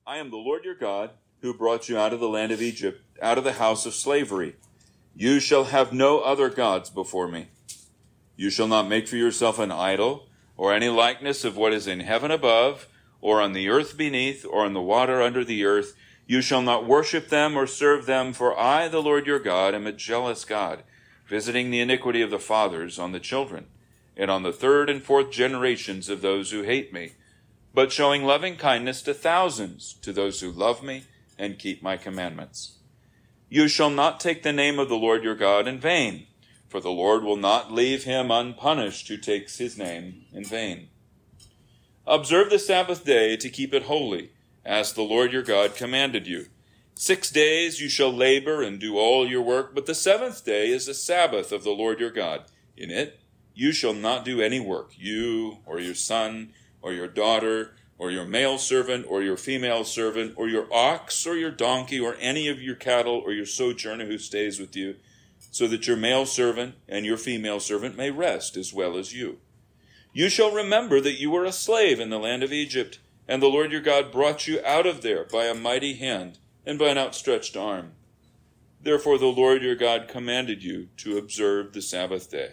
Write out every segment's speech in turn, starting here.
I am the Lord your God, who brought you out of the land of Egypt, out of the house of slavery. You shall have no other gods before me. You shall not make for yourself an idol, or any likeness of what is in heaven above, or on the earth beneath, or in the water under the earth. You shall not worship them or serve them, for I, the Lord your God, am a jealous God, visiting the iniquity of the fathers on the children, and on the third and fourth generations of those who hate me, but showing loving kindness to thousands, to those who love me and keep my commandments. You shall not take the name of the Lord your God in vain, for the Lord will not leave him unpunished who takes his name in vain. Observe the Sabbath day to keep it holy, as the Lord your God commanded you. 6 days you shall labor and do all your work, but the seventh day is the Sabbath of the Lord your God. In it you shall not do any work, you or your son or your daughter or your male servant or your female servant or your ox or your donkey or any of your cattle or your sojourner who stays with you, so that your male servant and your female servant may rest as well as you. You shall remember that you were a slave in the land of Egypt, and the Lord your God brought you out of there by a mighty hand and by an outstretched arm. Therefore the Lord your God commanded you to observe the Sabbath day.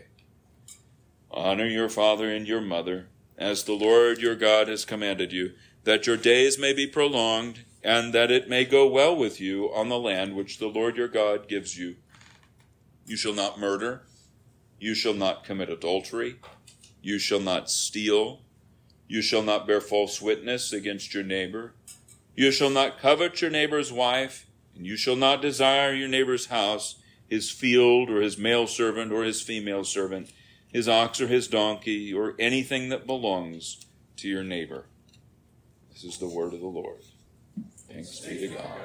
Honor your father and your mother, as the Lord your God has commanded you, that your days may be prolonged, and that it may go well with you on the land which the Lord your God gives you. You shall not murder. You shall not commit adultery. You shall not steal. You shall not bear false witness against your neighbor. You shall not covet your neighbor's wife, and you shall not desire your neighbor's house, his field, or his male servant, or his female servant, his ox or his donkey, or anything that belongs to your neighbor. This is the word of the Lord. Thanks be to God.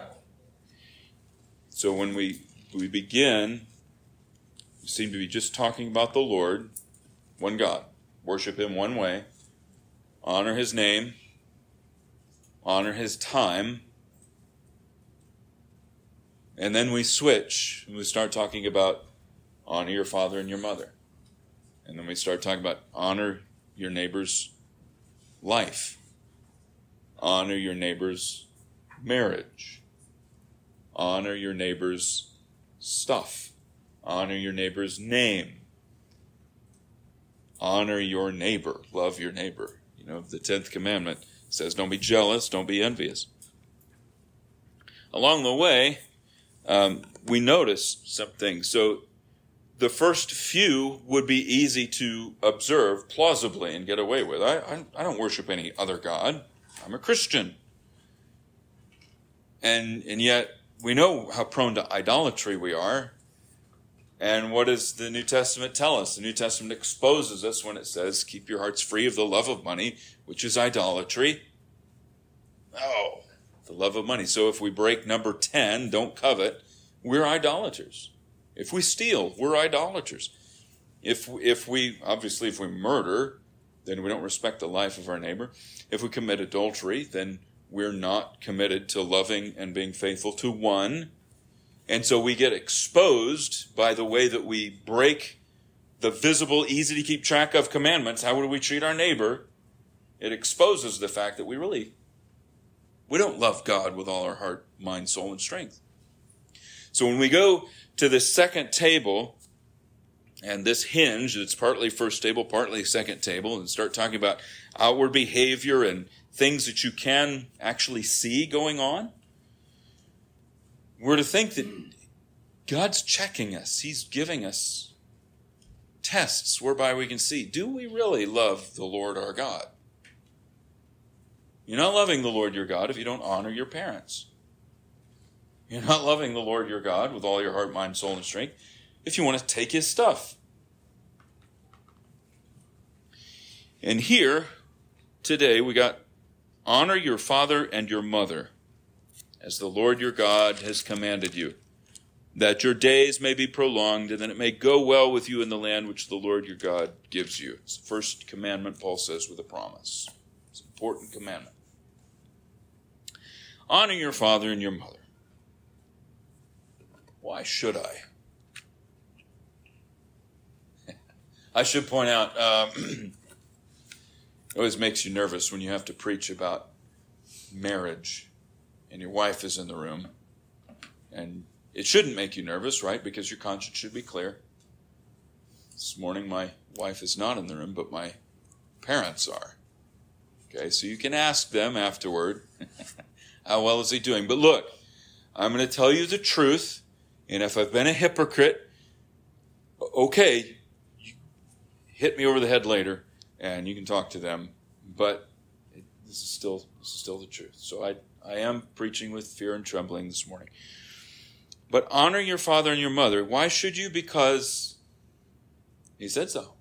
So when we begin, we seem to be just talking about the Lord, one God. Worship him one way. Honor his name. Honor his time. And then we switch and we start talking about honor your father and your mother. And then we start talking about honor your neighbor's life. Honor your neighbor's marriage. Honor your neighbor's stuff. Honor your neighbor's name. Honor your neighbor. Love your neighbor. You know, the 10th commandment says don't be jealous, don't be envious. Along the way, we notice some things. So the first few would be easy to observe plausibly and get away with. I don't worship any other God. I'm a Christian. And yet we know how prone to idolatry we are. And what does the New Testament tell us? The New Testament exposes us when it says, keep your hearts free of the love of money, which is idolatry. Oh, the love of money. So if we break number 10, don't covet, we're idolaters. If we steal, we're idolaters. If we murder, then we don't respect the life of our neighbor. If we commit adultery, then we're not committed to loving and being faithful to one. And so we get exposed by the way that we break the visible, easy to keep track of commandments. How do we treat our neighbor? It exposes the fact that we don't love God with all our heart, mind, soul, and strength. So when we go to the second table, and this hinge, it's partly first table, partly second table, and start talking about outward behavior and things that you can actually see going on, we're to think that God's checking us. He's giving us tests whereby we can see, do we really love the Lord our God? You're not loving the Lord your God if you don't honor your parents. You're not loving the Lord your God with all your heart, mind, soul, and strength if you want to take his stuff. And here, today, we got honor your father and your mother, as the Lord your God has commanded you, that your days may be prolonged, and that it may go well with you in the land which the Lord your God gives you. It's the first commandment, Paul says, with a promise. It's an important commandment. Honor your father and your mother. Why should I? I should point out, it always makes you nervous when you have to preach about marriage and your wife is in the room, and it shouldn't make you nervous, right? Because your conscience should be clear. This morning, my wife is not in the room, but my parents are. Okay, so you can ask them afterward, how well is he doing? But look, I'm going to tell you the truth, and if I've been a hypocrite, okay, you hit me over the head later, and you can talk to them, but this is still the truth. So I am preaching with fear and trembling this morning. But honor your father and your mother. Why should you? Because he said so.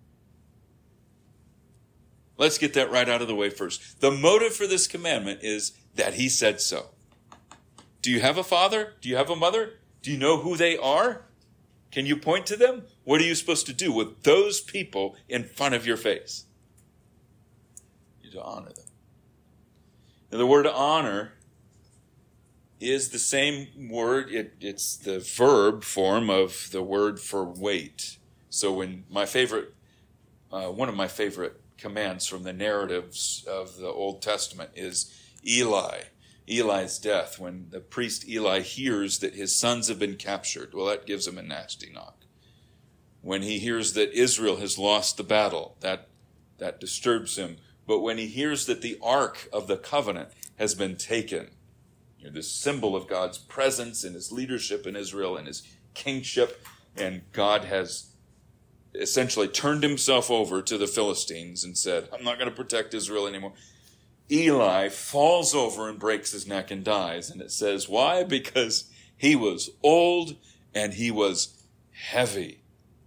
Let's get that right out of the way first. The motive for this commandment is that he said so. Do you have a father? Do you have a mother? Do you know who they are? Can you point to them? What are you supposed to do with those people in front of your face? You to honor them. Now, the word honor is the same word. It's the verb form of the word for wait. So when one of my favorite commands from the narratives of the Old Testament is Eli's death. When the priest Eli hears that his sons have been captured, well, that gives him a nasty knock. When he hears that Israel has lost the battle, that disturbs him. But when he hears that the Ark of the Covenant has been taken, this symbol of God's presence and his leadership in Israel and his kingship, and God has essentially turned himself over to the Philistines and said, I'm not going to protect Israel anymore. Eli falls over and breaks his neck and dies. And it says, why? Because he was old and he was heavy.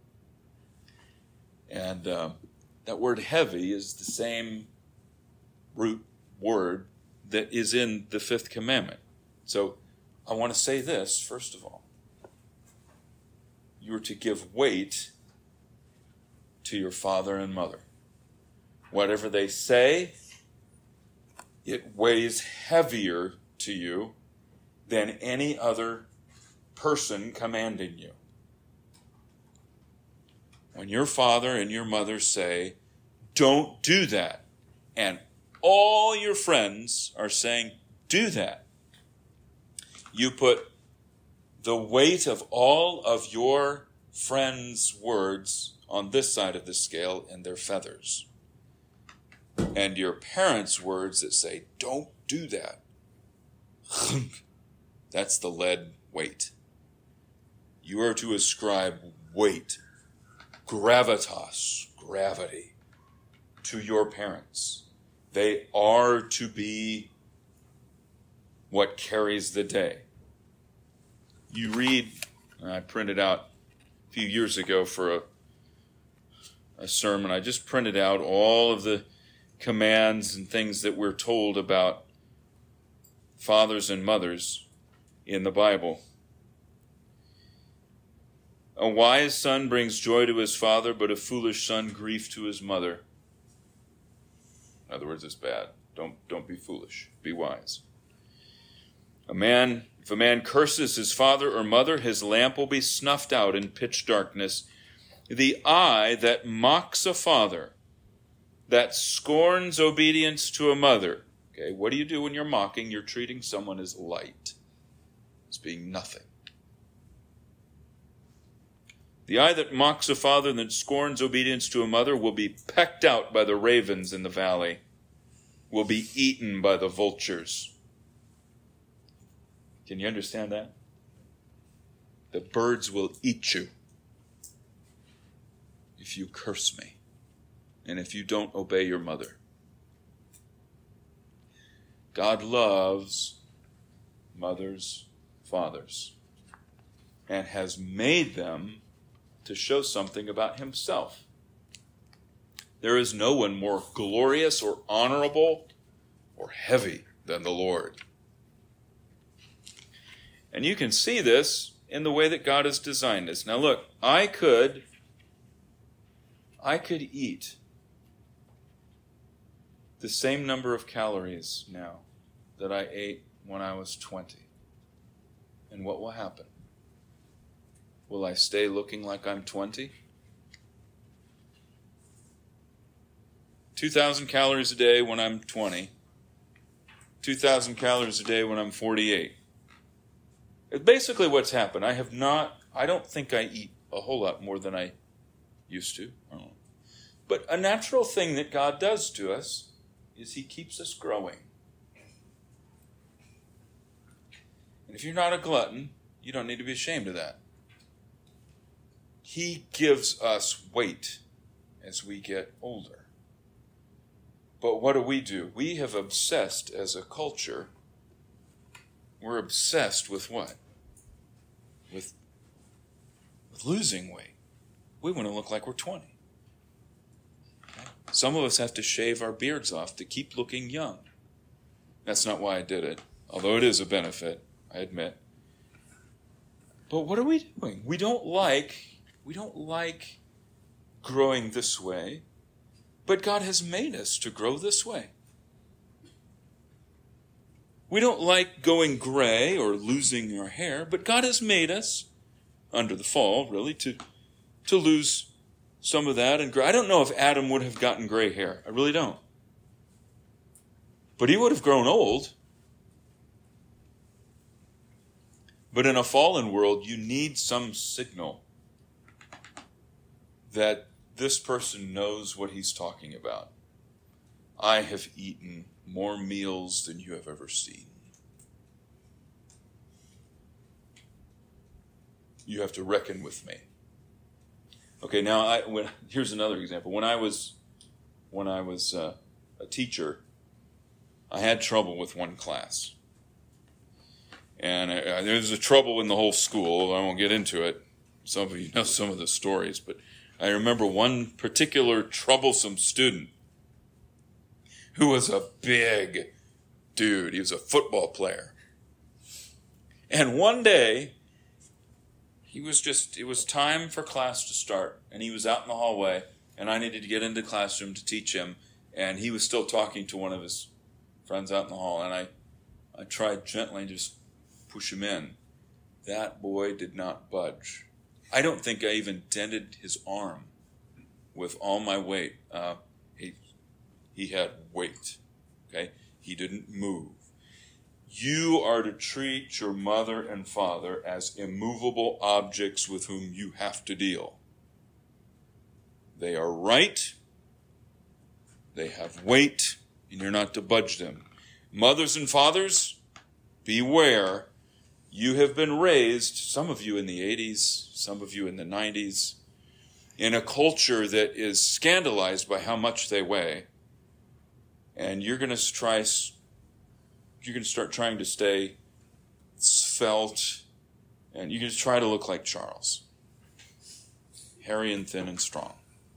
And that word heavy is the same root word that is in the fifth commandment. So I want to say this, first of all. You are to give weight to your father and mother. Whatever they say, it weighs heavier to you than any other person commanding you. When your father and your mother say, don't do that, and all your friends are saying, do that, you put the weight of all of your friends' words on this side of the scale and their feathers. And your parents' words that say, don't do that, that's the lead weight. You are to ascribe weight, gravitas, gravity, to your parents. They are to be what carries the day. You read, I printed out a few years ago for a sermon, I just printed out all of the commands and things that we're told about fathers and mothers in the Bible. A wise son brings joy to his father, but a foolish son grief to his mother. In other words, it's bad. Don't be foolish. Be wise. If a man curses his father or mother, his lamp will be snuffed out in pitch darkness. The eye that mocks a father, that scorns obedience to a mother. Okay, what do you do when you're mocking? You're treating someone as light, as being nothing. The eye that mocks a father and that scorns obedience to a mother will be pecked out by the ravens in the valley, will be eaten by the vultures. Can you understand that? The birds will eat you if you curse me and if you don't obey your mother. God loves mothers, fathers, and has made them to show something about himself. There is no one more glorious or honorable or heavy than the Lord. And you can see this in the way that God has designed us. Now look, I could eat the same number of calories now that I ate when I was 20. And what will happen? Will I stay looking like I'm 20? 2,000 calories a day when I'm 20. 2,000 calories a day when I'm 48. It's basically what's happened. I don't think I eat a whole lot more than I used to. I don't know. But a natural thing that God does to us is he keeps us growing. And if you're not a glutton, you don't need to be ashamed of that. He gives us weight as we get older. But what do? We have obsessed as a culture. We're obsessed with what? With losing weight. We want to look like we're 20. Okay? Some of us have to shave our beards off to keep looking young. That's not why I did it, although it is a benefit, I admit. But what are we doing? We don't like growing this way, but God has made us to grow this way. We don't like going gray or losing our hair, but God has made us, under the fall, really, to lose some of that and gray. I don't know if Adam would have gotten gray hair. I really don't. But he would have grown old. But in a fallen world, you need some signal that this person knows what he's talking about. I have eaten more meals than you have ever seen. You have to reckon with me. Okay, now here's another example. When I was a teacher, I had trouble with one class. And there was a trouble in the whole school. I won't get into it. Some of you know some of the stories, but I remember one particular troublesome student who was a big dude. He was a football player. And one day, it was time for class to start, and he was out in the hallway, and I needed to get into the classroom to teach him, and he was still talking to one of his friends out in the hall, and I tried gently to just push him in. That boy did not budge. I don't think I even dented his arm with all my weight. He had weight. Okay? He didn't move. You are to treat your mother and father as immovable objects with whom you have to deal. They are right. They have weight, and you're not to budge them. Mothers and fathers, beware. You have been raised, some of you in the 80s, some of you in the 90s, in a culture that is scandalized by how much they weigh. And you're going to start trying to stay svelte, and you're going to try to look like Charles. Hairy and thin and strong.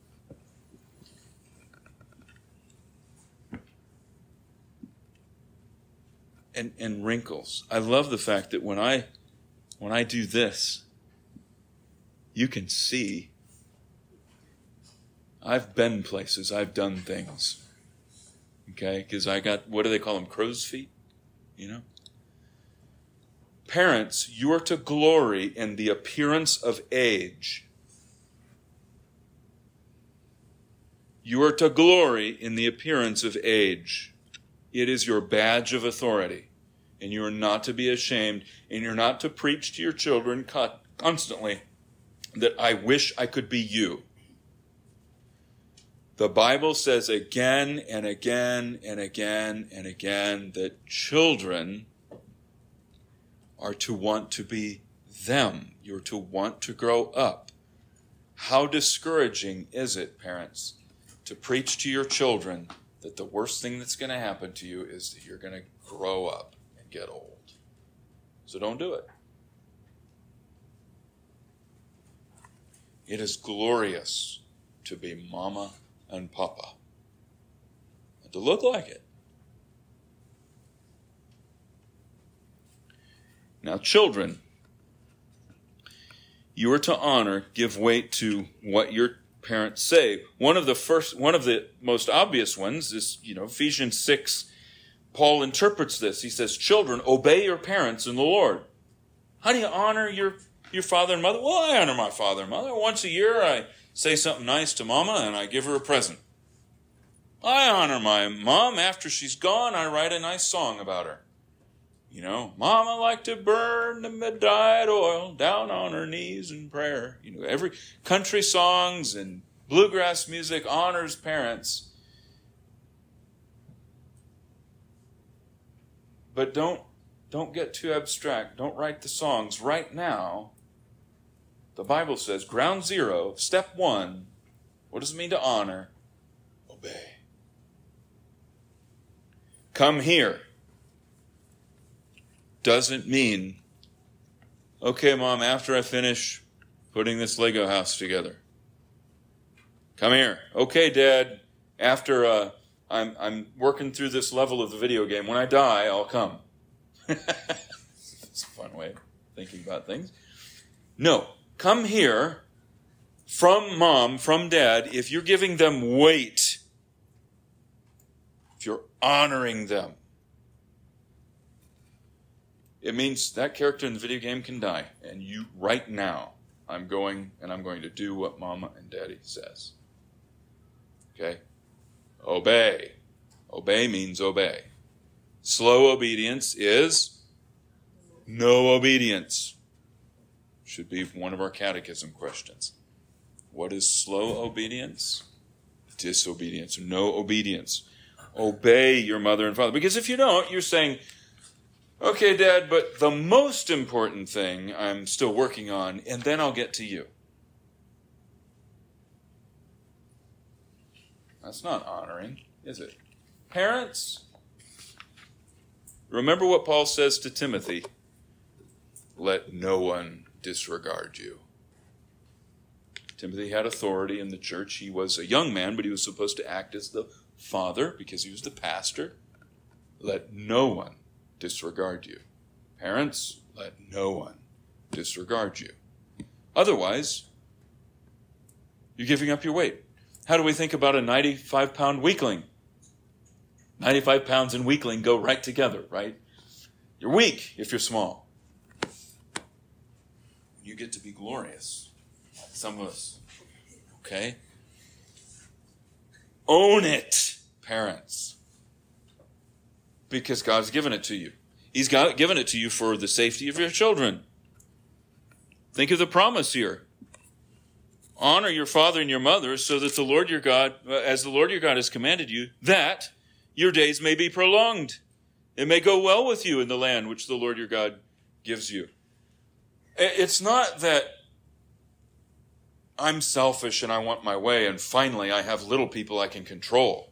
And wrinkles. I love the fact that when I do this, you can see I've been places, I've done things. Okay? Because I got, what do they call them? Crow's feet? You know? Parents, you are to glory in the appearance of age. You are to glory in the appearance of age. It is your badge of authority. And you are not to be ashamed. And you're not to preach to your children constantly that I wish I could be you. The Bible says again and again and again and again that children are to want to be them. You're to want to grow up. How discouraging is it, parents, to preach to your children that the worst thing that's going to happen to you is that you're going to grow up and get old. So don't do it. It is glorious to be mama and papa, and to look like it. Now, children, you are to honor, give weight to what your parents say. One of the most obvious ones is, Ephesians 6. Paul interprets this. He says, children, obey your parents in the Lord. How do you honor your father and mother? Well, I honor my father and mother. Once a year, I say something nice to mama, and I give her a present. I honor my mom. After she's gone, I write a nice song about her. You know, Mama liked to burn the midnight oil down on her knees in prayer. You know, every country songs and bluegrass music honors parents. But don't get too abstract. Don't write the songs right now. The Bible says, ground zero, step one, what does it mean to honor? Obey. Come here doesn't mean, okay, Mom, after I finish putting this Lego house together. Come here. Okay, Dad, after I'm working through this level of the video game. When I die, I'll come. It's a fun way of thinking about things. No, come here from Mom, from Dad, if you're giving them weight, if you're honoring them. It means that character in the video game can die. And you, right now, I'm going to do what Mama and Daddy says. Okay? Obey. Obey means obey. Slow obedience is no obedience. Should be one of our catechism questions. What is slow obedience? Disobedience. No obedience. Obey your mother and father. Because if you don't, you're saying, okay, Dad, but the most important thing I'm still working on, and then I'll get to you. That's not honoring, is it? Parents, remember what Paul says to Timothy. Let no one disregard you. Timothy had authority in the church. He was a young man, but he was supposed to act as the father because he was the pastor. Let no one disregard you. Parents, let no one disregard you. Otherwise, you're giving up your weight. How do we think about a 95-pound weakling? 95 pounds and weakling go right together, right? You're weak if you're small. You get to be glorious, like some of us. Okay? Own it, parents. Because God's given it to you. He's given it to you for the safety of your children. Think of the promise here. Honor your father and your mother so that the Lord your God, as the Lord your God has commanded you, that your days may be prolonged. It may go well with you in the land which the Lord your God gives you. It's not that I'm selfish and I want my way and finally I have little people I can control.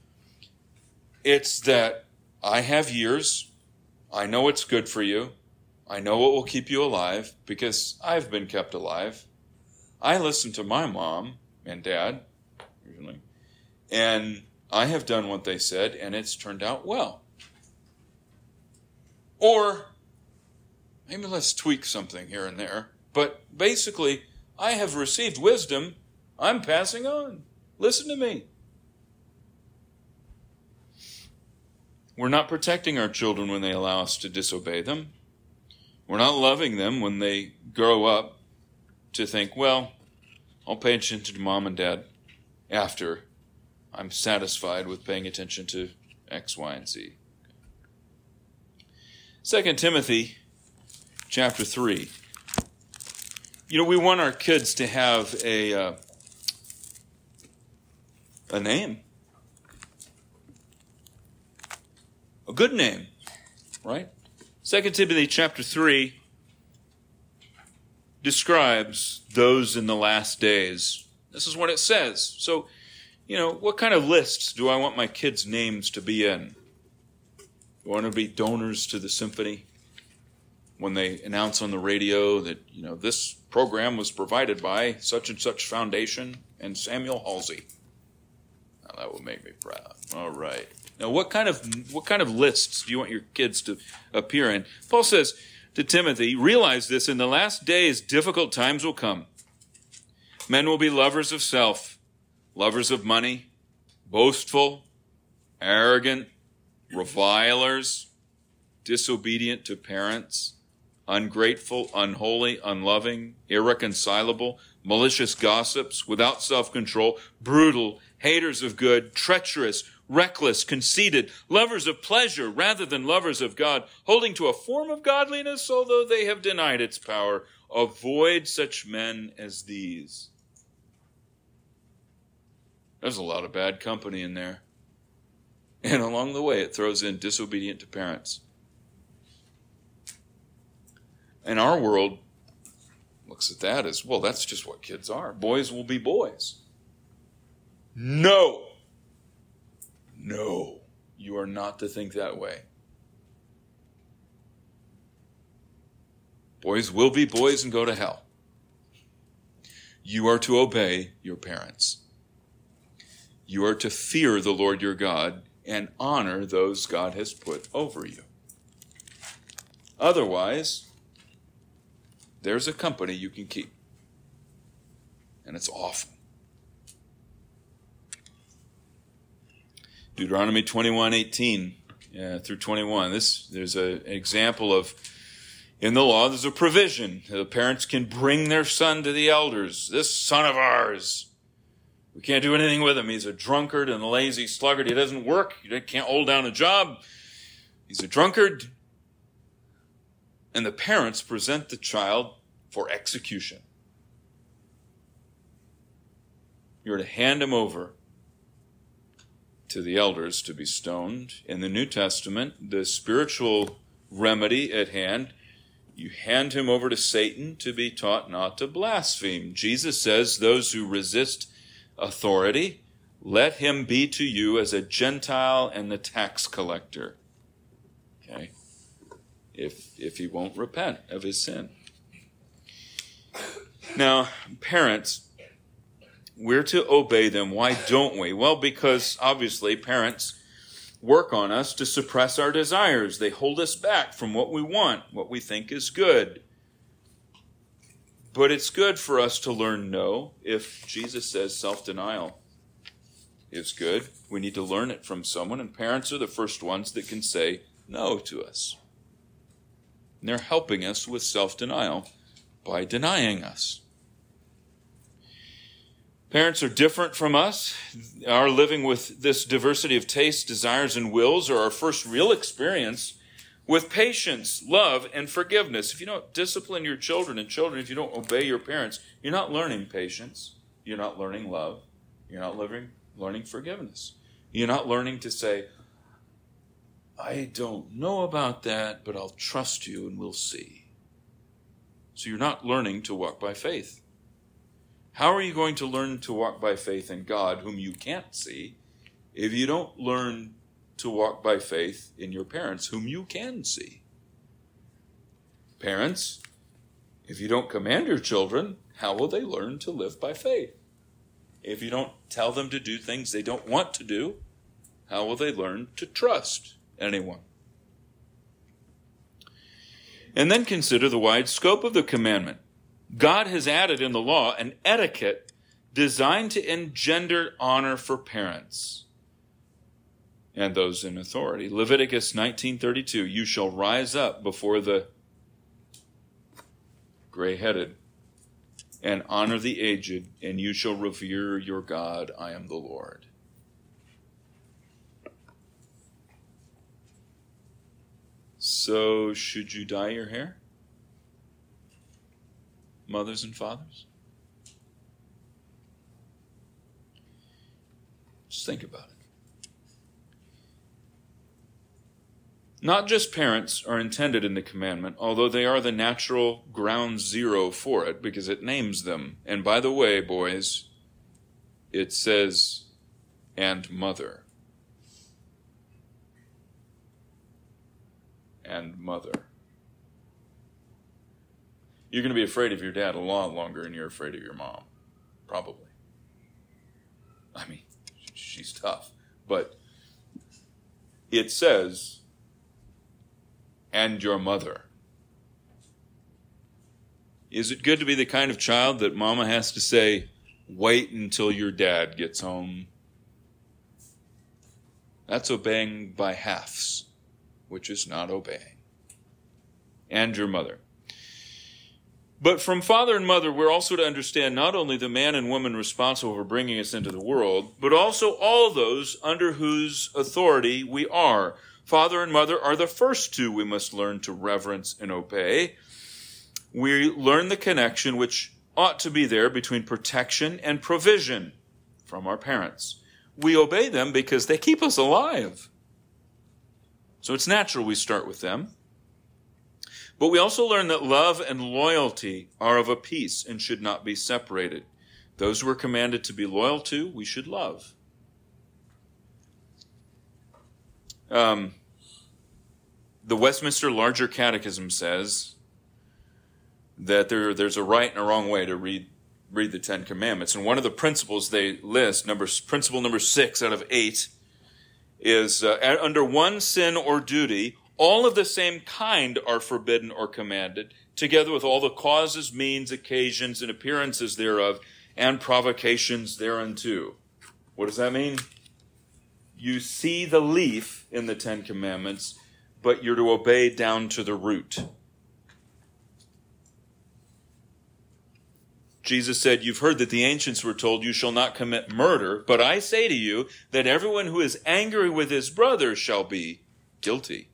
It's that I have years. I know what's good for you. I know what will keep you alive because I've been kept alive. I listened to my mom and dad, usually, and I have done what they said, and it's turned out well. Or maybe let's tweak something here and there, but basically, I have received wisdom. I'm passing on. Listen to me. We're not protecting our children when they allow us to disobey them. We're not loving them when they grow up to think, well, I'll pay attention to mom and dad after I'm satisfied with paying attention to X, Y, and Z. 2 Timothy chapter 3. You know, we want our kids to have a name. A good name, right? 2 Timothy chapter 3 describes those in the last days. This is what it says. So, you know, what kind of lists do I want my kids' names to be in? Do I want to be donors to the symphony? When they announce on the radio that, you know, this program was provided by such and such foundation and Samuel Halsey. Now, that would make me proud. All right. Now, what kind of lists do you want your kids to appear in? Paul says to Timothy, realize this, in the last days, difficult times will come. Men will be lovers of self, lovers of money, boastful, arrogant, revilers, disobedient to parents, ungrateful, unholy, unloving, irreconcilable, malicious gossips, without self-control, brutal, haters of good, treacherous, reckless, conceited, lovers of pleasure rather than lovers of God, holding to a form of godliness, although they have denied its power. Avoid such men as these. There's a lot of bad company in there. And along the way, it throws in disobedient to parents. And our world looks at that as, well, that's just what kids are. Boys will be boys. No, you are not to think that way. Boys will be boys and go to hell. You are to obey your parents. You are to fear the Lord your God and honor those God has put over you. Otherwise, there's a company you can keep. And it's awful. Deuteronomy 21:18 through 21. There's an example of, in the law, there's a provision. The parents can bring their son to the elders. This son of ours, we can't do anything with him. He's a drunkard and a lazy sluggard. He doesn't work. He can't hold down a job. He's a drunkard. And the parents present the child for execution. You're to hand him over to the elders to be stoned. In the New Testament, the spiritual remedy at hand, you hand him over to Satan to be taught not to blaspheme. Jesus says, those who resist authority, let him be to you as a Gentile and the tax collector. Okay? If he won't repent of his sin. Now, parents, we're to obey them. Why don't we? Well, because obviously parents work on us to suppress our desires. They hold us back from what we want, what we think is good. But it's good for us to learn no. If Jesus says self-denial is good, we need to learn it from someone, and parents are the first ones that can say no to us. And they're helping us with self-denial by denying us. Parents are different from us. Our living with this diversity of tastes, desires, and wills are our first real experience with patience, love, and forgiveness. If you don't discipline your children, and children, if you don't obey your parents, you're not learning patience. You're not learning love. You're not learning forgiveness. You're not learning to say, I don't know about that, but I'll trust you and we'll see. So you're not learning to walk by faith. How are you going to learn to walk by faith in God, whom you can't see, if you don't learn to walk by faith in your parents, whom you can see? Parents, if you don't command your children, how will they learn to live by faith? If you don't tell them to do things they don't want to do, how will they learn to trust anyone? And then consider the wide scope of the commandment. God has added in the law an etiquette designed to engender honor for parents and those in authority. Leviticus 19:32, you shall rise up before the gray-headed and honor the aged, and you shall revere your God. I am the Lord. So, should you dye your hair? Mothers and fathers? Just think about it. Not just parents are intended in the commandment, although they are the natural ground zero for it, because it names them. And by the way, boys, it says, and mother. And mother. You're going to be afraid of your dad a lot longer than you're afraid of your mom. Probably. I mean, she's tough. But it says, and your mother. Is it good to be the kind of child that mama has to say, wait until your dad gets home? That's obeying by halves, which is not obeying. And your mother. But from father and mother, we're also to understand not only the man and woman responsible for bringing us into the world, but also all those under whose authority we are. Father and mother are the first two we must learn to reverence and obey. We learn the connection which ought to be there between protection and provision from our parents. We obey them because they keep us alive. So it's natural we start with them. But we also learn that love and loyalty are of a piece and should not be separated. Those we're commanded to be loyal to, we should love. The Westminster Larger Catechism says that there's a right and a wrong way to read the Ten Commandments. And one of the principles they list, principle number 6 out of 8, is under one sin or duty, all of the same kind are forbidden or commanded, together with all the causes, means, occasions, and appearances thereof, and provocations thereunto. What does that mean? You see the leaf in the Ten Commandments, but you're to obey down to the root. Jesus said, "You've heard that the ancients were told, 'You shall not commit murder,' but I say to you that everyone who is angry with his brother shall be guilty."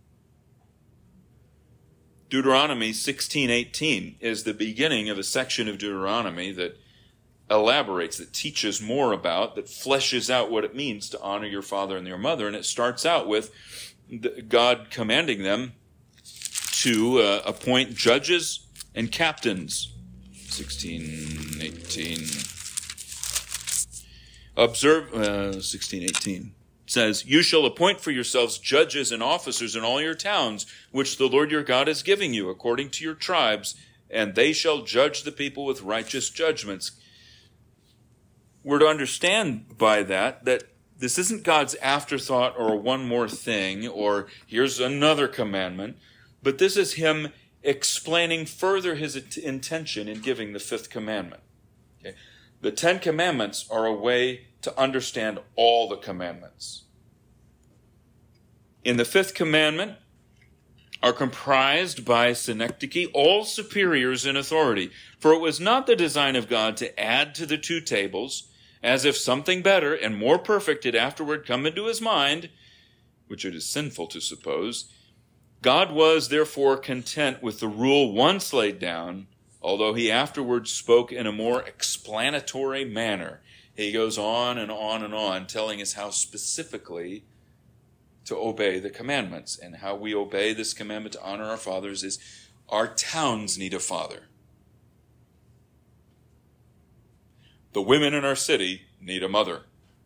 Deuteronomy 16:18 is the beginning of a section of Deuteronomy that elaborates, that teaches more about, that fleshes out what it means to honor your father and your mother. And it starts out with God commanding them to appoint judges and captains. 16:18. Observe 16:18. Says, "You shall appoint for yourselves judges and officers in all your towns, which the Lord your God is giving you, according to your tribes, and they shall judge the people with righteous judgments." We're to understand by that this isn't God's afterthought or one more thing, or here's another commandment, but this is him explaining further his intention in giving the 5th commandment. Okay? The 10 commandments are a way to understand all the commandments. In the 5th commandment are comprised by synecdoche all superiors in authority. For it was not the design of God to add to the 2 tables, as if something better and more perfect had afterward come into his mind, which it is sinful to suppose. God was therefore content with the rule once laid down, although he afterwards spoke in a more explanatory manner. He goes on and on and on, telling us how specifically to obey the commandments. And how we obey this commandment to honor our fathers is our towns need a father. The women in our city need a mother.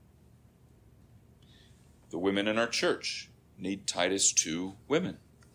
The women in our church need Titus 2 women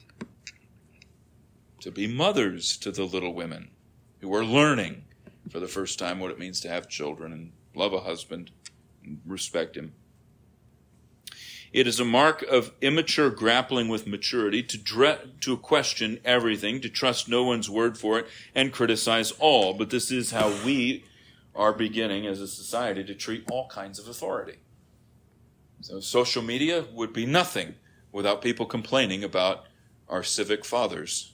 to be mothers to the little women who are learning for the first time what it means to have children and love a husband and respect him. It is a mark of immature grappling with maturity to question everything, to trust no one's word for it, and criticize all. But this is how we are beginning as a society to treat all kinds of authority. So social media would be nothing without people complaining about our civic fathers.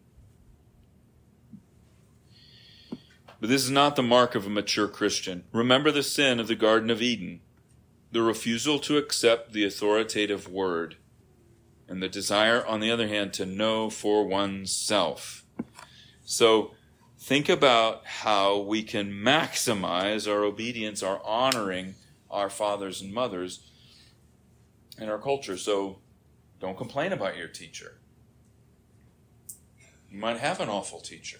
But this is not the mark of a mature Christian. Remember the sin of the Garden of Eden, the refusal to accept the authoritative word, and the desire, on the other hand, to know for oneself. So think about how we can maximize our obedience, our honoring our fathers and mothers in our culture. So don't complain about your teacher. You might have an awful teacher.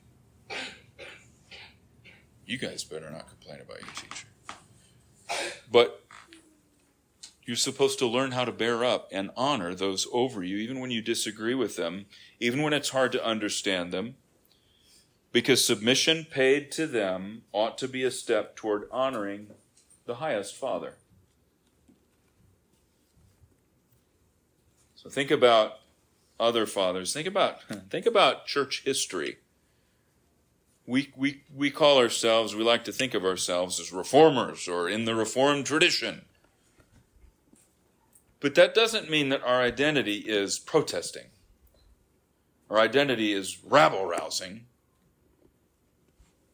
You guys better not complain about your teacher. But you're supposed to learn how to bear up and honor those over you, even when you disagree with them, even when it's hard to understand them, because submission paid to them ought to be a step toward honoring the highest Father. So think about other fathers. Think about church history. We call ourselves, we like to think of ourselves as reformers or in the Reformed tradition. But that doesn't mean that our identity is protesting. Our identity is rabble-rousing.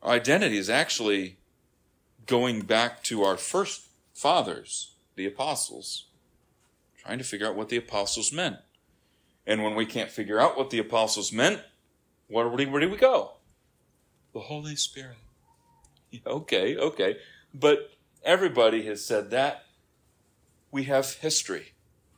Our identity is actually going back to our first fathers, the apostles, trying to figure out what the apostles meant. And when we can't figure out what the apostles meant, where do we go? The Holy Spirit. Okay. But everybody has said that. We have history.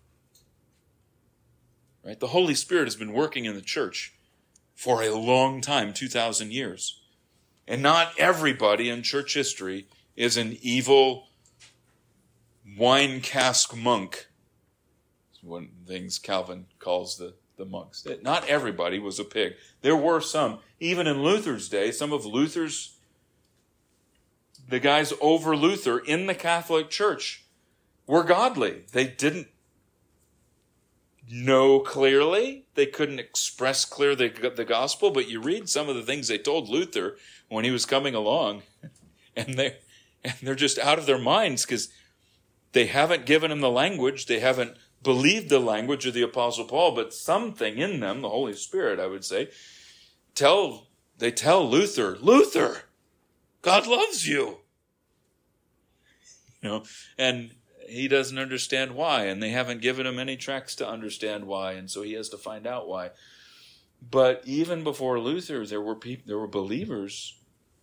Right? The Holy Spirit has been working in the church for a long time, 2,000 years. And not everybody in church history is an evil wine cask monk. It's one of the things Calvin calls the monks. Not everybody was a pig. There were some, even in Luther's day, some of Luther's, the guys over Luther in the Catholic Church were godly. They didn't know clearly. They couldn't express clearly the gospel, but you read some of the things they told Luther when he was coming along, and they're just out of their minds because they haven't given him the language. They haven't believed the language of the Apostle Paul, but something in them, the Holy Spirit, I would say, they tell Luther, God loves you. And he doesn't understand why, and they haven't given him any tracts to understand why, and so he has to find out why. But even before Luther, there were believers.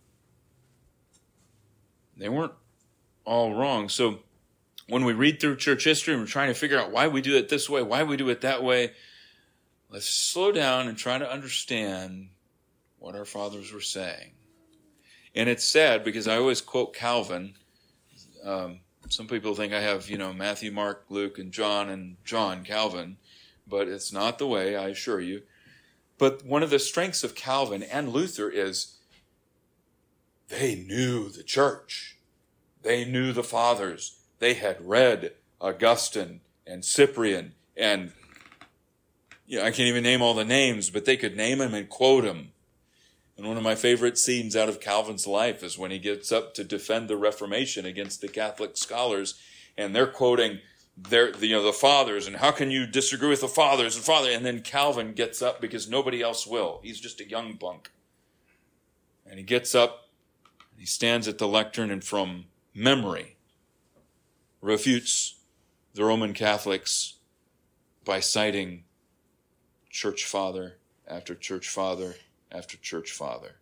They weren't all wrong. So when we read through church history and we're trying to figure out why we do it this way, why we do it that way, let's slow down and try to understand what our fathers were saying. And it's sad because I always quote Calvin. Some people think I have, Matthew, Mark, Luke, and John Calvin, but it's not the way, I assure you. But one of the strengths of Calvin and Luther is they knew the church. They knew the fathers. They had read Augustine and Cyprian and, I can't even name all the names, but they could name them and quote them. And one of my favorite scenes out of Calvin's life is when he gets up to defend the Reformation against the Catholic scholars, and they're quoting the fathers, and how can you disagree with the fathers and then Calvin gets up because nobody else will. He's just a young bunk. And he gets up, he stands at the lectern, and from memory refutes the Roman Catholics by citing church father after church father after church father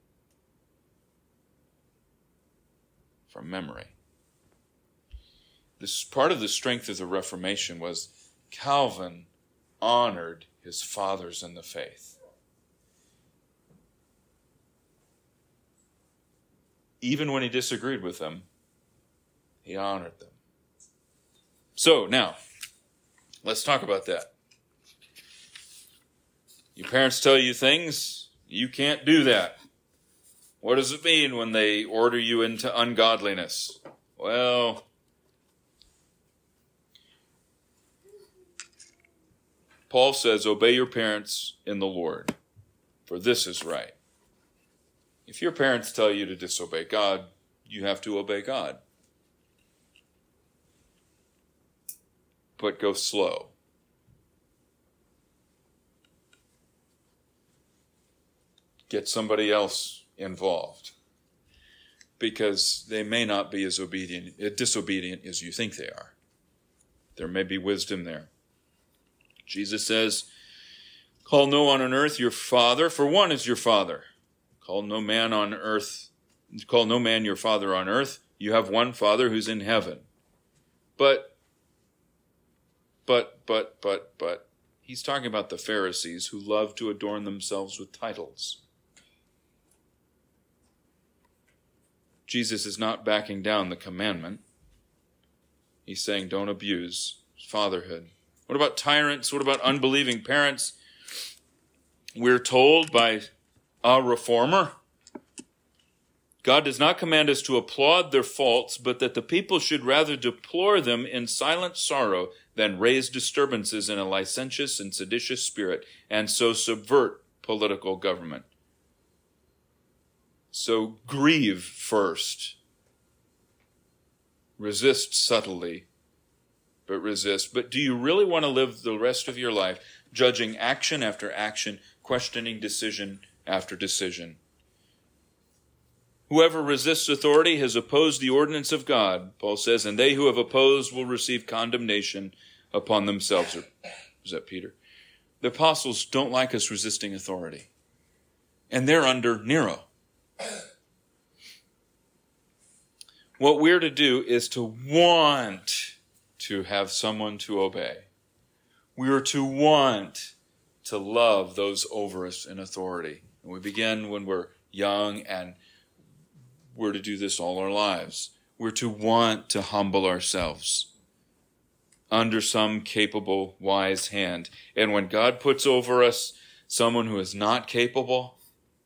from memory. This part of the strength of the Reformation was Calvin honored his fathers in the faith. Even when he disagreed with them, he honored them. So now, let's talk about that. Your parents tell you things, you can't do that. What does it mean when they order you into ungodliness? Well, Paul says, obey your parents in the Lord, for this is right. If your parents tell you to disobey God, you have to obey God. But go slow. Get somebody else involved, because they may not be as disobedient as you think they are. There may be wisdom there. Jesus says, call no one on earth your father, for one is your father. Call no man your father on earth. You have one Father who's in heaven. But, he's talking about the Pharisees who love to adorn themselves with titles. Jesus is not backing down the commandment. He's saying don't abuse fatherhood. What about tyrants? What about unbelieving parents? We're told by a reformer, God does not command us to applaud their faults, but that the people should rather deplore them in silent sorrow than raise disturbances in a licentious and seditious spirit, and so subvert political government. So grieve first. Resist subtly, but resist. But do you really want to live the rest of your life judging action after action, questioning decision after decision? Whoever resists authority has opposed the ordinance of God, Paul says, and they who have opposed will receive condemnation upon themselves. Or is that Peter? The apostles don't like us resisting authority. And they're under Nero. What we're to do is to want to have someone to obey. We are to want to love those over us in authority. And we begin when we're young, and we're to do this all our lives. We're to want to humble ourselves under some capable, wise hand. And when God puts over us someone who is not capable,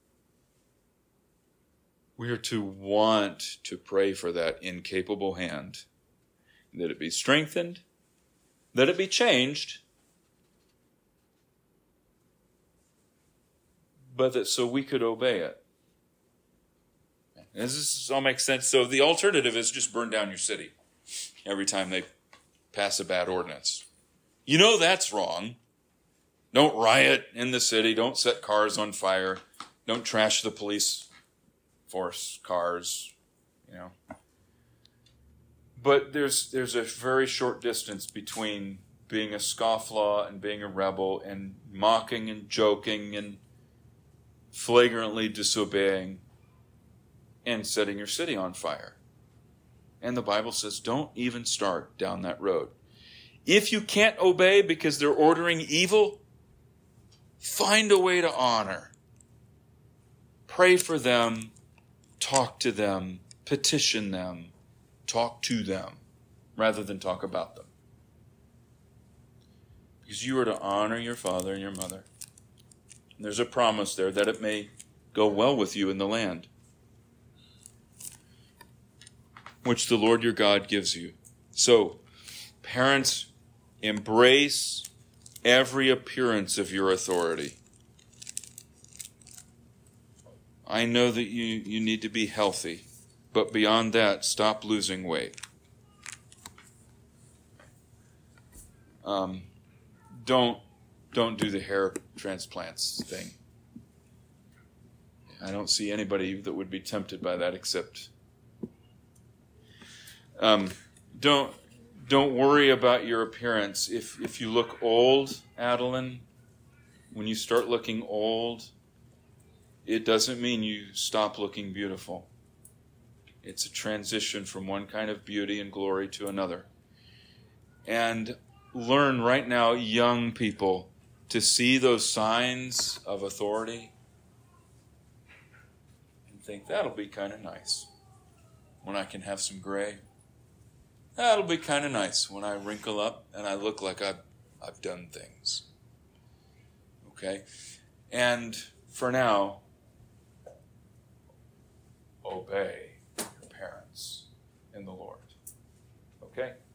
we are to want to pray for that incapable hand, that it be strengthened, that it be changed, but that so we could obey it. Does this all make sense? So the alternative is just burn down your city every time they pass a bad ordinance. You know that's wrong. Don't riot in the city. Don't set cars on fire. Don't trash the police force cars, But there's a very short distance between being a scofflaw and being a rebel and mocking and joking and flagrantly disobeying and setting your city on fire. And the Bible says don't even start down that road. If you can't obey because they're ordering evil, find a way to honor. Pray for them. Talk to them, petition them, talk to them, rather than talk about them. Because you are to honor your father and your mother. And there's a promise there that it may go well with you in the land, which the Lord your God gives you. So, parents, embrace every appearance of your authority. I know that you need to be healthy, but beyond that, stop losing weight. Don't do the hair transplants thing. I don't see anybody that would be tempted by that except. Don't worry about your appearance. If you look old, Adeline, when you start looking old, it doesn't mean you stop looking beautiful. It's a transition from one kind of beauty and glory to another. And learn right now, young people, to see those signs of authority and think, that'll be kind of nice when I can have some gray. That'll be kind of nice when I wrinkle up and I look like I've done things. Okay? And for now, obey your parents in the Lord. Okay?